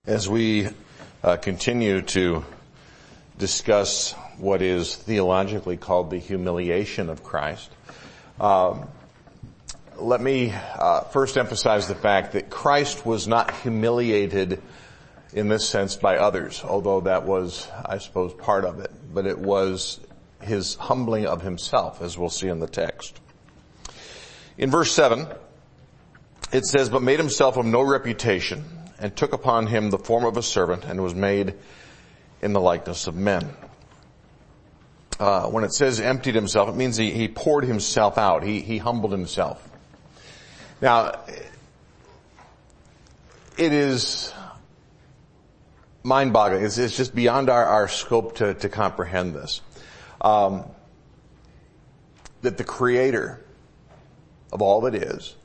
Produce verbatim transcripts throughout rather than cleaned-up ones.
As we uh, continue to discuss what is theologically called the humiliation of Christ, um, let me uh, first emphasize the fact that Christ was not humiliated in this sense by others, although that was, I suppose, part of it. But it was his humbling of himself, as we'll see in the text. In verse seven, it says, "But made himself of no reputation, and took upon him the form of a servant, and was made in the likeness of men." Uh, when it says emptied himself, it means he, he poured himself out. He, he humbled himself. Now, it is mind-boggling. It's, it's just beyond our, our scope to, to comprehend this. Um, that the Creator of all that is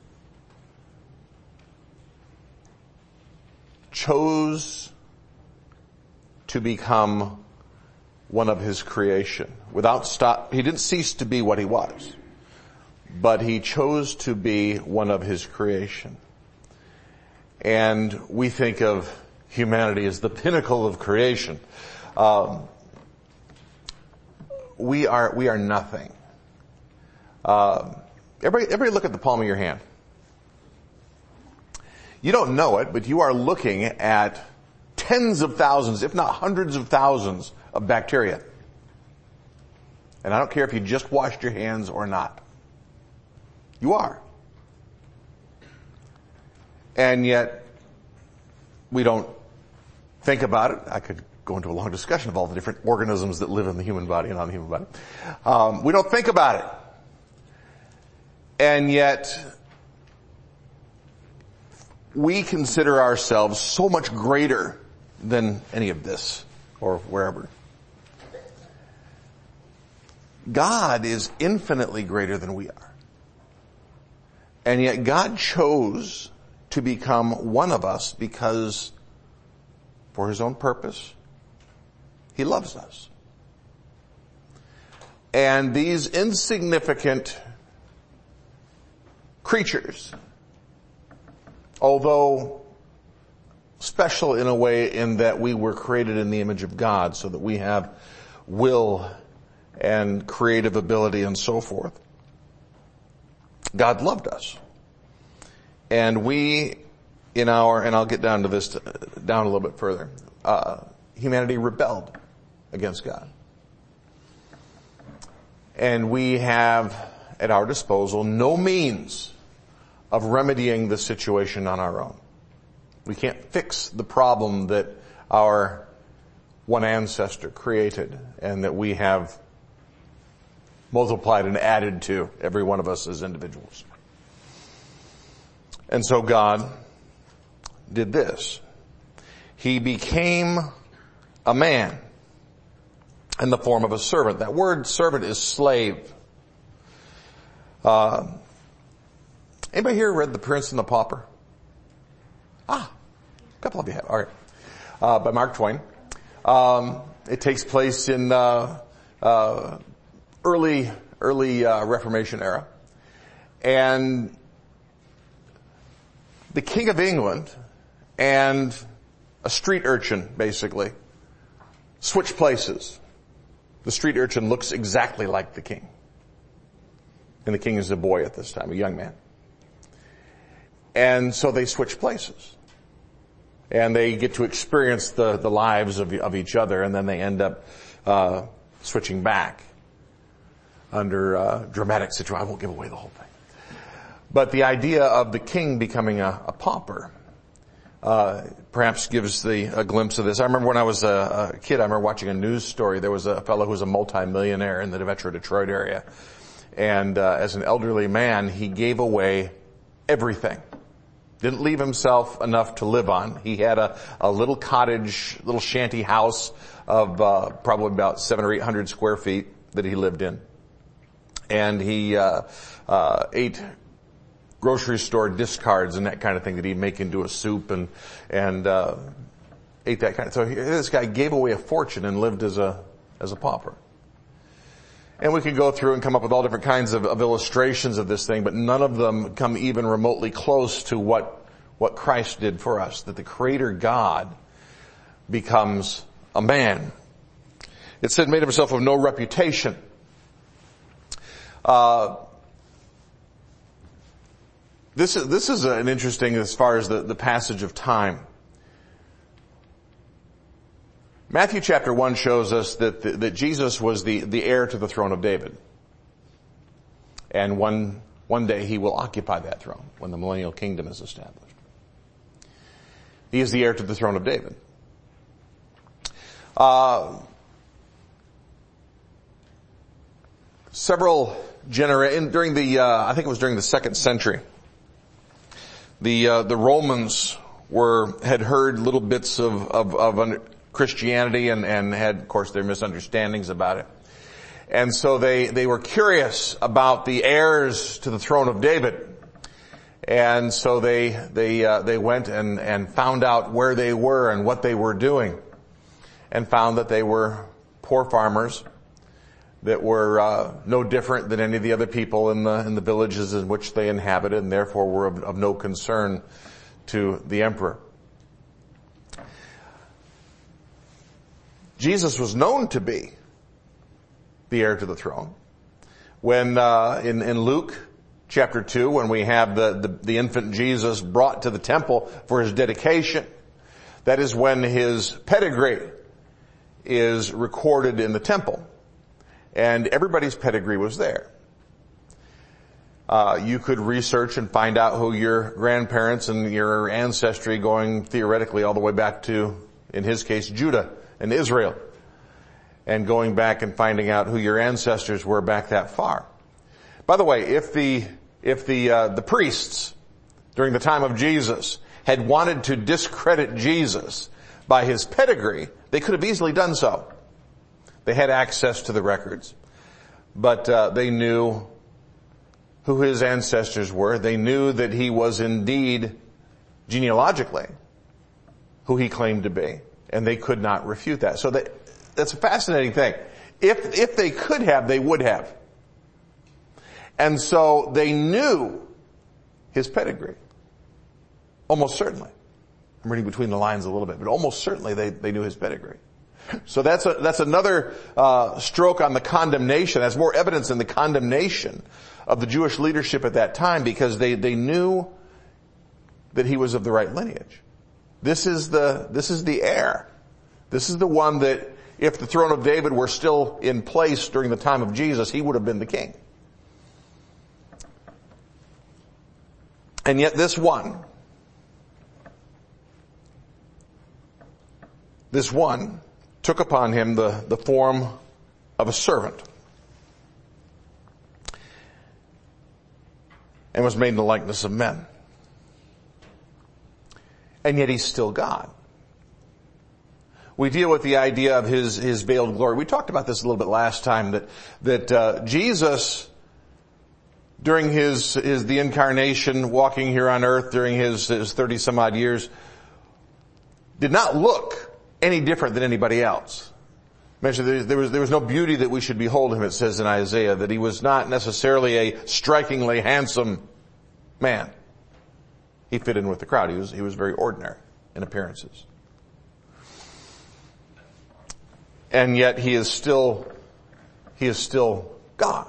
chose to become one of his creation. Without stop, he didn't cease to be what he was, but he chose to be one of his creation. And we think of humanity as the pinnacle of creation. Um, we are, we are nothing. Uh, everybody, everybody look at the palm of your hand. You don't know it, but you are looking at tens of thousands, if not hundreds of thousands of bacteria. And I don't care if you just washed your hands or not. You are. And yet, we don't think about it. I could go into a long discussion of all the different organisms that live in the human body and on the human body. Um, we don't think about it. And yet, we consider ourselves so much greater than any of this or wherever. God is infinitely greater than we are. And yet God chose to become one of us because, for his own purpose, he loves us. And these insignificant creatures, although special in a way in that we were created in the image of God so that we have will and creative ability and so forth, God loved us. And we, in our, and I'll get down to this, down a little bit further, uh, humanity rebelled against God. And we have at our disposal no means of remedying the situation on our own. We can't fix the problem that our one ancestor created and that we have multiplied and added to every one of us as individuals. And so God did this. He became a man in the form of a servant. That word servant is slave. Uh, Anybody here read The Prince and the Pauper? Ah, a couple of you have. All right. Uh, by Mark Twain. Um, it takes place in, uh, uh, early, early, uh, Reformation era. And the King of England and a street urchin, basically, switch places. The street urchin looks exactly like the king. And the king is a boy at this time, a young man. And so they switch places. And they get to experience the, the lives of, of each other, and then they end up uh switching back under uh dramatic situation. I won't give away the whole thing. But the idea of the king becoming a, a pauper uh perhaps gives the a glimpse of this. I remember when I was a, a kid, I remember watching a news story. There was a fellow who was a multimillionaire in the Metro Detroit area. And uh as an elderly man, he gave away everything. Didn't leave himself enough to live on. He had a, a little cottage, little shanty house of uh probably about seven or eight hundred square feet that he lived in. And he uh uh ate grocery store discards and that kind of thing that he'd make into a soup and and uh ate that kind of. So this guy gave away a fortune and lived as a as a pauper. And we could go through and come up with all different kinds of, of illustrations of this thing, but none of them come even remotely close to what, what Christ did for us. That the Creator God becomes a man. It said made himself of no reputation. Uh, this is, this is an interesting as far as the, the passage of time. Matthew chapter one shows us that, that Jesus was the, the heir to the throne of David. And one, one day he will occupy that throne when the millennial kingdom is established. He is the heir to the throne of David. Uh, several genera- during the, uh, I think it was during the second century, the, uh, the Romans were, had heard little bits of, of, of Christianity and, and had, of course, their misunderstandings about it. And so they, they were curious about the heirs to the throne of David. And so they, they, uh, they went and, and found out where they were and what they were doing, and found that they were poor farmers that were, uh, no different than any of the other people in the, in the villages in which they inhabited, and therefore were of, of no concern to the emperor. Jesus was known to be the heir to the throne. When, uh, in, in Luke chapter two, when we have the, the, the infant Jesus brought to the temple for his dedication, that is when his pedigree is recorded in the temple. And everybody's pedigree was there. Uh, you could research and find out who your grandparents and your ancestry, going theoretically all the way back to, in his case, Judah and Israel, and going back and finding out who your ancestors were back that far. By the way, if the if the uh, the priests during the time of Jesus had wanted to discredit Jesus by his pedigree, they could have easily done so. They had access to the records, but uh, they knew who his ancestors were. They knew that he was indeed genealogically who he claimed to be, and they could not refute that. So that, that's a fascinating thing. If, if they could have, they would have. And so they knew his pedigree. Almost certainly. I'm reading between the lines a little bit, but almost certainly they, they knew his pedigree. So that's a, that's another, uh, stroke on the condemnation. That's more evidence in the condemnation of the Jewish leadership at that time, because they, they knew that he was of the right lineage. This is the, this is the heir. This is the one that, if the throne of David were still in place during the time of Jesus, he would have been the king. And yet this one, this one took upon him the, the form of a servant, and was made in the likeness of men. And yet he's still God. We deal with the idea of his, his veiled glory. We talked about this a little bit last time, that, that, uh, Jesus, during his, his, the incarnation, walking here on earth during his, his thirty some odd years, did not look any different than anybody else. Mentioned there was, there was no beauty that we should behold him, it says in Isaiah, that he was not necessarily a strikingly handsome man. He fit in with the crowd. He was, he was very ordinary in appearances. And yet he is still, he is still God.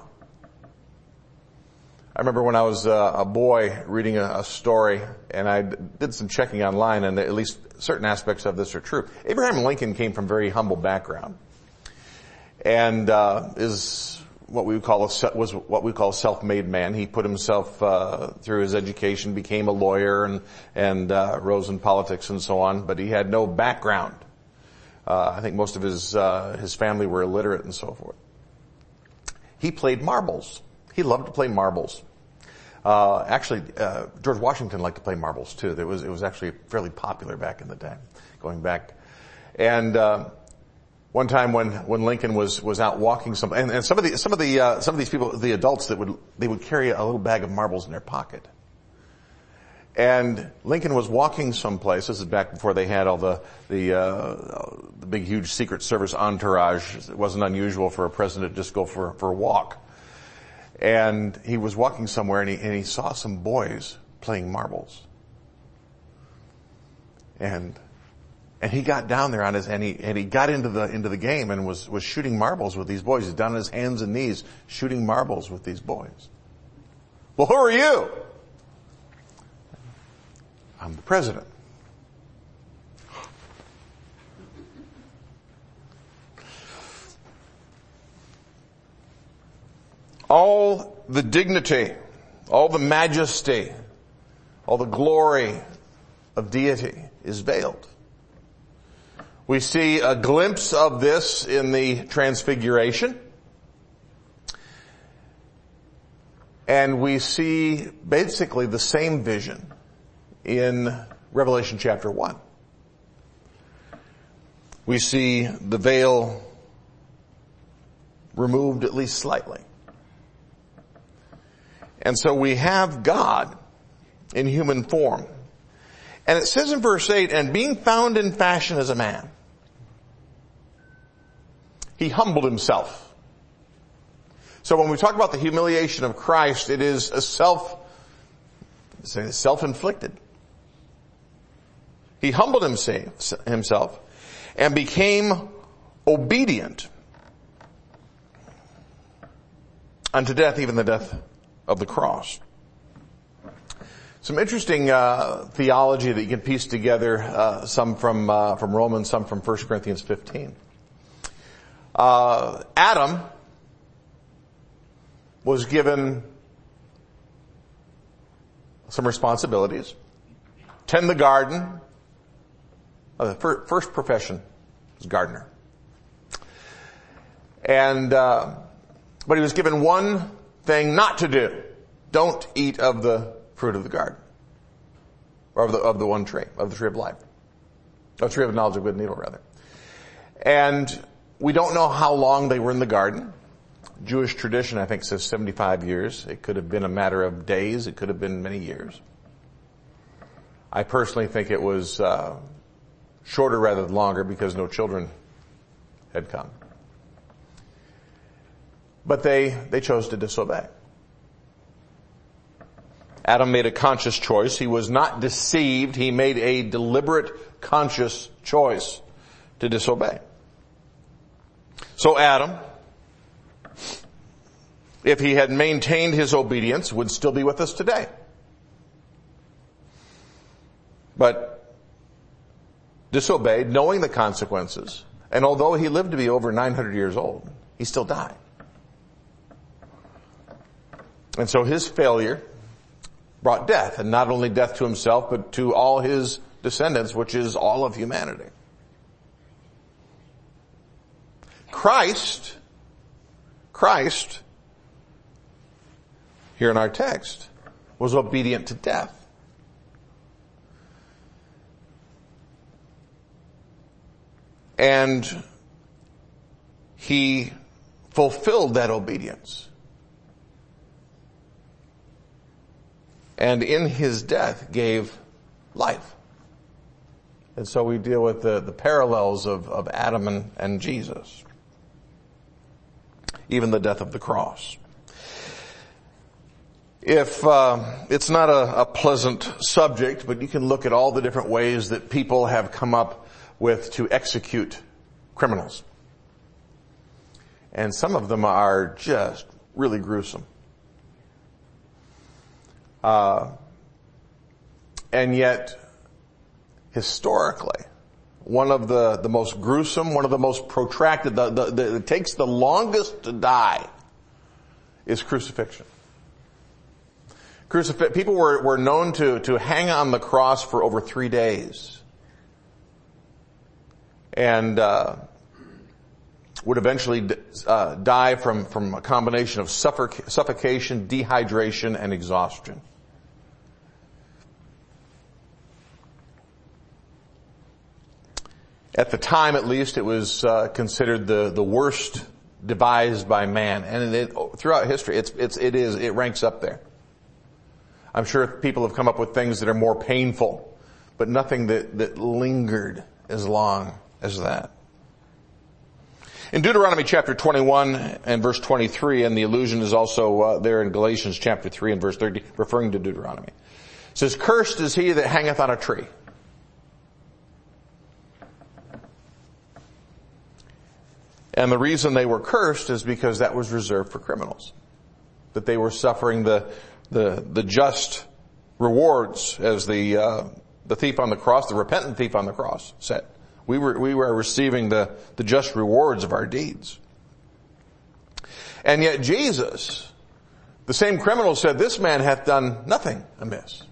I remember when I was uh, a boy reading a, a story, and I did some checking online, and at least certain aspects of this are true. Abraham Lincoln came from a very humble background, and uh, is what we would call a, was what we call a self-made man. He put himself uh, through his education, became a lawyer, and and uh, rose in politics and so on. But he had no background. Uh, I think most of his uh, his family were illiterate and so forth. He played marbles. He loved to play marbles. Uh, actually, uh, George Washington liked to play marbles too. It was, it was actually fairly popular back in the day, going back. And, uh, one time when, when Lincoln was, was out walking some, and, and some of the, some of the, uh, some of these people, the adults that would, they would carry a little bag of marbles in their pocket. And Lincoln was walking someplace. This is back before they had all the, the, uh, the big huge Secret Service entourage. It wasn't unusual for a president to just go for, for a walk. And he was walking somewhere, and he, and he saw some boys playing marbles. And, And he got down there on his, and he, and he got into the, into the game and was, was shooting marbles with these boys. He's down on his hands and knees shooting marbles with these boys. Well, who are you? I'm the president. All the dignity, all the majesty, all the glory of deity is veiled. We see a glimpse of this in the Transfiguration. And we see basically the same vision in Revelation chapter one. We see the veil removed at least slightly. And so we have God in human form. And it says in verse eight, and being found in fashion as a man, he humbled himself. So when we talk about the humiliation of Christ, it is a self, self-inflicted. He humbled himself and became obedient unto death, even the death of the cross. Some interesting uh, theology that you can piece together, uh, some from uh, from Romans, some from First Corinthians fifteen. Uh, Adam was given some responsibilities. Tend the garden. Uh, the fir- first profession was gardener. And, uh, but he was given one thing not to do. Don't eat of the fruit of the garden. Or of the, of the one tree, of the tree of life. Of the tree of knowledge of good and evil, rather. And we don't know how long they were in the garden. Jewish tradition, I think, says seventy-five years. It could have been a matter of days. It could have been many years. I personally think it was uh, shorter rather than longer because no children had come. But they, they chose to disobey. Adam made a conscious choice. He was not deceived. He made a deliberate, conscious choice to disobey. So Adam, if he had maintained his obedience, would still be with us today. But disobeyed, knowing the consequences, and although he lived to be over nine hundred years old, he still died. And so his failure brought death, and not only death to himself, but to all his descendants, which is all of humanity. Christ, Christ, here in our text, was obedient to death. And he fulfilled that obedience. And in his death gave life. And so we deal with the, the parallels of, of Adam and, and Jesus. Even the death of the cross. If uh, it's not a, a pleasant subject, but you can look at all the different ways that people have come up with to execute criminals. And some of them are just really gruesome. Uh, and yet, historically, one of the, the most gruesome, one of the most protracted, the, the, the, it takes the longest to die, is crucifixion. Crucif- people were, were known to, to hang on the cross for over three days. And, uh, would eventually uh, die from, from a combination of suffoc- suffocation, dehydration, and exhaustion. At the time, at least, it was uh, considered the, the worst devised by man, and it, throughout history, it's it's it is it ranks up there. I'm sure people have come up with things that are more painful, but nothing that that lingered as long as that. In Deuteronomy chapter twenty-one and verse twenty-three, and the allusion is also uh, there in Galatians chapter three and verse thirty, referring to Deuteronomy. It says, "Cursed is he that hangeth on a tree." And the reason they were cursed is because that was reserved for criminals. That they were suffering the, the, the just rewards, as the, uh, the thief on the cross, the repentant thief on the cross said. We were, we were receiving the, the just rewards of our deeds. And yet Jesus, the same criminal, said, this man hath done nothing amiss.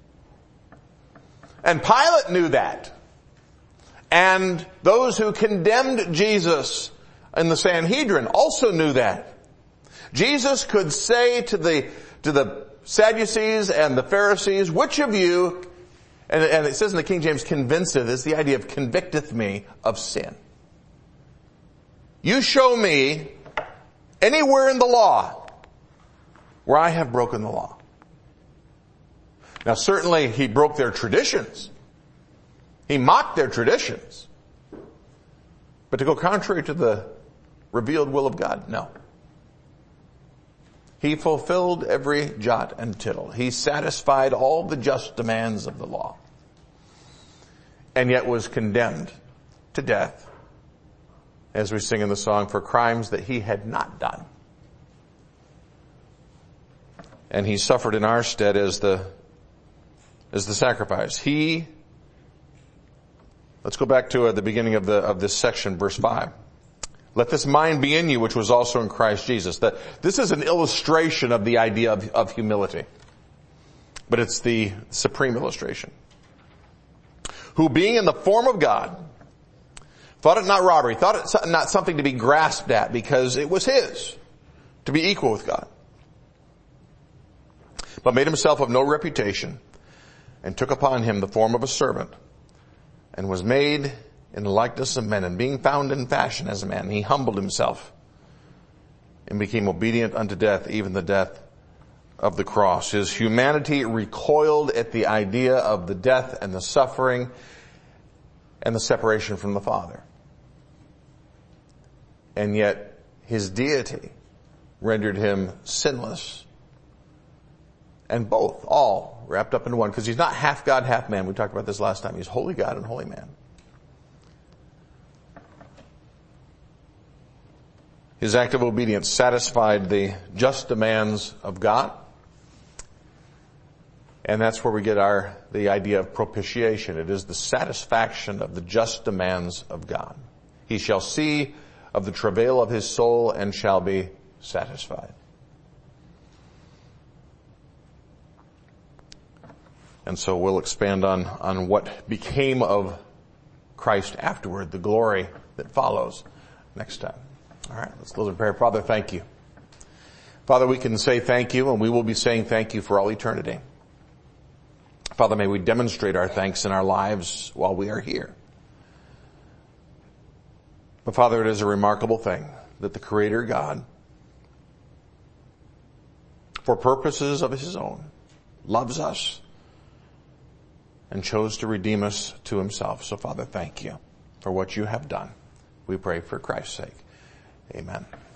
And Pilate knew that. And those who condemned Jesus in the Sanhedrin also knew that. Jesus could say to the, to the Sadducees and the Pharisees, which of you, and, and it says in the King James, convinceth, is the idea of convicteth me of sin. You show me anywhere in the law where I have broken the law. Now certainly he broke their traditions. He mocked their traditions. But to go contrary to the revealed will of God, no. He fulfilled every jot and tittle. He satisfied all the just demands of the law. And yet was condemned to death, as we sing in the song, for crimes that he had not done. And he suffered in our stead as the, as the sacrifice. He, let's go back to uh, the beginning of the, of this section, verse five. Let this mind be in you, which was also in Christ Jesus. That this is an illustration of the idea of, of humility. But it's the supreme illustration. Who being in the form of God, thought it not robbery, thought it not something to be grasped at, because it was his to be equal with God. But made himself of no reputation, and took upon him the form of a servant, and was made in the likeness of men, and being found in fashion as a man, he humbled himself and became obedient unto death, even the death of the cross. His humanity recoiled at the idea of the death and the suffering and the separation from the Father. And yet his deity rendered him sinless. And both, all wrapped up into one, because he's not half God, half man. We talked about this last time. He's holy God and holy man. His act of obedience satisfied the just demands of God. And that's where we get our, the idea of propitiation. It is the satisfaction of the just demands of God. He shall see of the travail of his soul and shall be satisfied. And so we'll expand on, on what became of Christ afterward, the glory that follows next time. All right, let's close in prayer. Father, thank you. Father, we can say thank you, and we will be saying thank you for all eternity. Father, may we demonstrate our thanks in our lives while we are here. But Father, it is a remarkable thing that the Creator God, for purposes of his own, loves us and chose to redeem us to himself. So Father, thank you for what you have done. We pray for Christ's sake. Amen.